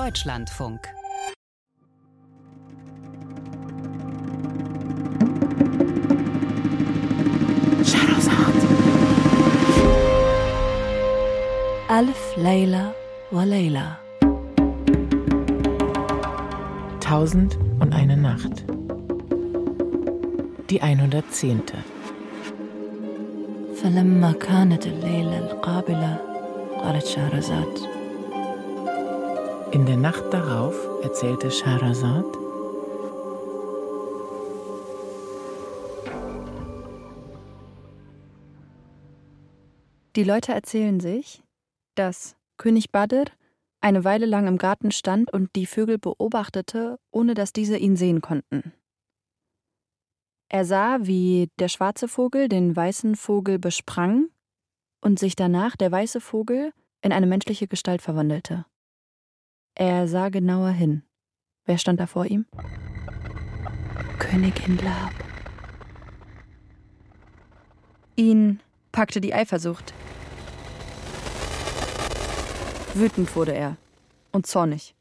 Deutschlandfunk. Alf Layla wa Layla. 1001 Nacht. Die 110. فلما كانت الليلة القابلة قالت شهرزاد. In der Nacht darauf erzählte Scheherazad: Die Leute erzählen sich, dass König Badr eine Weile lang im Garten stand und die Vögel beobachtete, ohne dass diese ihn sehen konnten. Er sah, wie der schwarze Vogel den weißen Vogel besprang und sich danach der weiße Vogel in eine menschliche Gestalt verwandelte. Er sah genauer hin. Wer stand da vor ihm? Königin Lab. Ihn packte die Eifersucht. Wütend wurde er und zornig.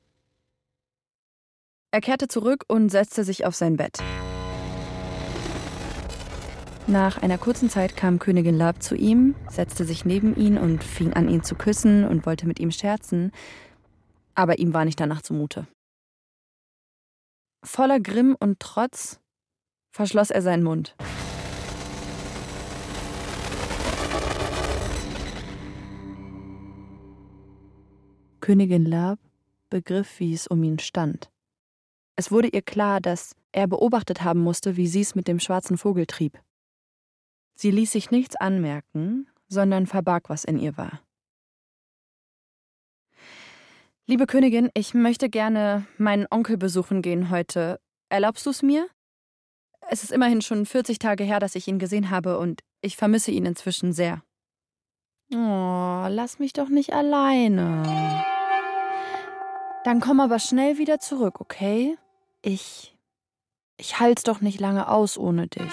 Er kehrte zurück und setzte sich auf sein Bett. Nach einer kurzen Zeit kam Königin Lab zu ihm, setzte sich neben ihn und fing an, ihn zu küssen und wollte mit ihm scherzen, aber ihm war nicht danach zumute. Voller Grimm und Trotz verschloss er seinen Mund. Königin Lab begriff, wie es um ihn stand. Es wurde ihr klar, dass er beobachtet haben musste, wie sie es mit dem schwarzen Vogel trieb. Sie ließ sich nichts anmerken, sondern verbarg, was in ihr war. Liebe Königin, ich möchte gerne meinen Onkel besuchen gehen heute. Erlaubst du es mir? Es ist immerhin schon 40 Tage her, dass ich ihn gesehen habe und ich vermisse ihn inzwischen sehr. Oh, lass mich doch nicht alleine. Dann komm aber schnell wieder zurück, okay? Ich halt's doch nicht lange aus ohne dich.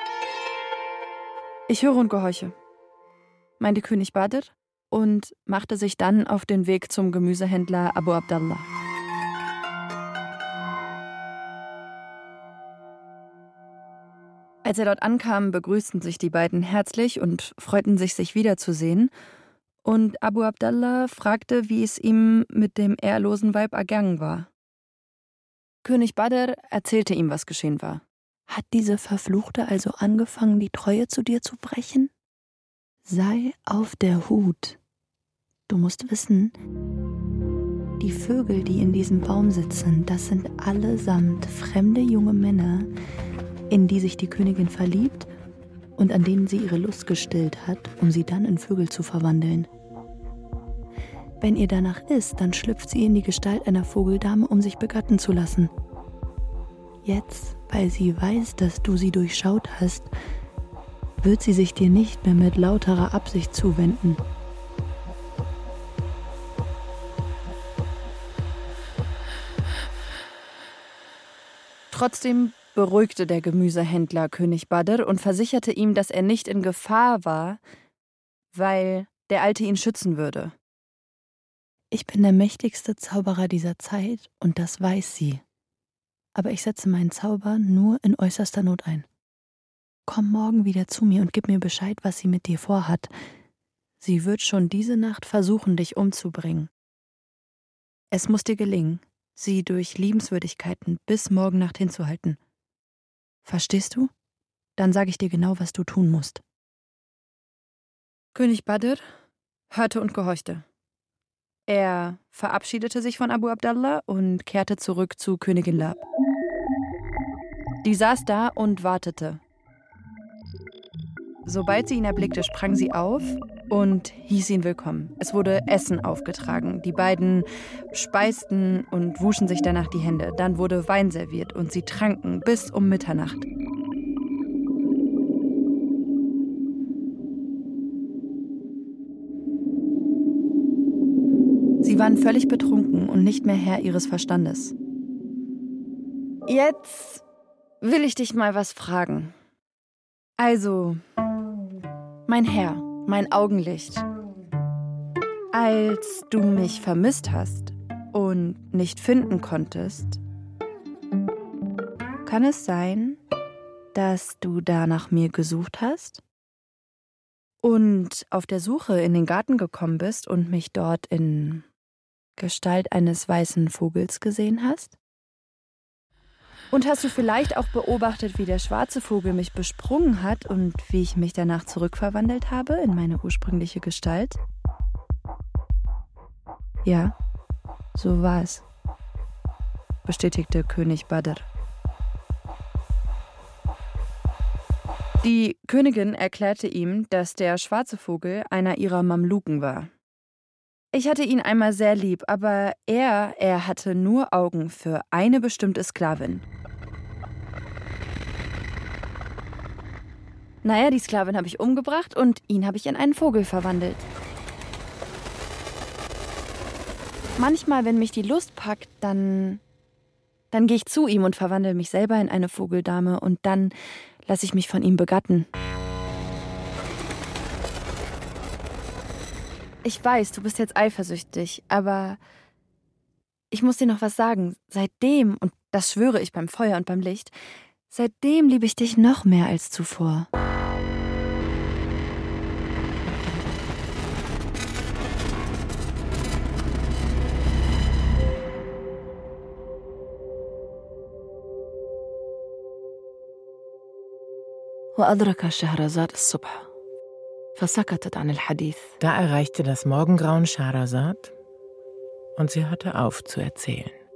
Ich höre und gehorche, meinte König Badr und machte sich dann auf den Weg zum Gemüsehändler Abu Abdallah. Als er dort ankam, begrüßten sich die beiden herzlich und freuten sich wiederzusehen. Und Abu Abdallah fragte, wie es ihm mit dem ehrlosen Weib ergangen war. König Badr erzählte ihm, was geschehen war. Hat diese Verfluchte also angefangen, die Treue zu dir zu brechen? Sei auf der Hut. Du musst wissen, die Vögel, die in diesem Baum sitzen, das sind allesamt fremde junge Männer, in die sich die Königin verliebt und an denen sie ihre Lust gestillt hat, um sie dann in Vögel zu verwandeln. Wenn ihr danach ist, dann schlüpft sie in die Gestalt einer Vogeldame, um sich begatten zu lassen. Jetzt, weil sie weiß, dass du sie durchschaut hast, wird sie sich dir nicht mehr mit lauterer Absicht zuwenden. Trotzdem beruhigte der Gemüsehändler König Badr und versicherte ihm, dass er nicht in Gefahr war, weil der Alte ihn schützen würde. Ich bin der mächtigste Zauberer dieser Zeit und das weiß sie. Aber ich setze meinen Zauber nur in äußerster Not ein. Komm morgen wieder zu mir und gib mir Bescheid, was sie mit dir vorhat. Sie wird schon diese Nacht versuchen, dich umzubringen. Es muss dir gelingen, sie durch Liebenswürdigkeiten bis morgen Nacht hinzuhalten. Verstehst du? Dann sage ich dir genau, was du tun musst. König Badr hörte und gehorchte. Er verabschiedete sich von Abu Abdallah und kehrte zurück zu Königin Lab. Die saß da und wartete. Sobald sie ihn erblickte, sprang sie auf und hieß ihn willkommen. Es wurde Essen aufgetragen. Die beiden speisten und wuschen sich danach die Hände. Dann wurde Wein serviert und sie tranken bis um Mitternacht. Sie waren völlig betrunken und nicht mehr Herr ihres Verstandes. Jetzt will ich dich mal was fragen. Also, mein Herr, mein Augenlicht, als du mich vermisst hast und nicht finden konntest, kann es sein, dass du da nach mir gesucht hast und auf der Suche in den Garten gekommen bist und mich dort in Gestalt eines weißen Vogels gesehen hast? Und hast du vielleicht auch beobachtet, wie der schwarze Vogel mich besprungen hat und wie ich mich danach zurückverwandelt habe in meine ursprüngliche Gestalt? Ja, so war es, bestätigte König Badr. Die Königin erklärte ihm, dass der schwarze Vogel einer ihrer Mamluken war. Ich hatte ihn einmal sehr lieb, aber er hatte nur Augen für eine bestimmte Sklavin. Naja, die Sklavin habe ich umgebracht und ihn habe ich in einen Vogel verwandelt. Manchmal, wenn mich die Lust packt, dann gehe ich zu ihm und verwandle mich selber in eine Vogeldame und dann lasse ich mich von ihm begatten. Ich weiß, du bist jetzt eifersüchtig, aber ich muss dir noch was sagen. Seitdem, und das schwöre ich beim Feuer und beim Licht, seitdem liebe ich dich noch mehr als zuvor. وأدرك شهرزاد الصبح فسكتت عن الحديث. Da erreichte das Morgengrauen Schehersad und sie hörte auf zu erzählen.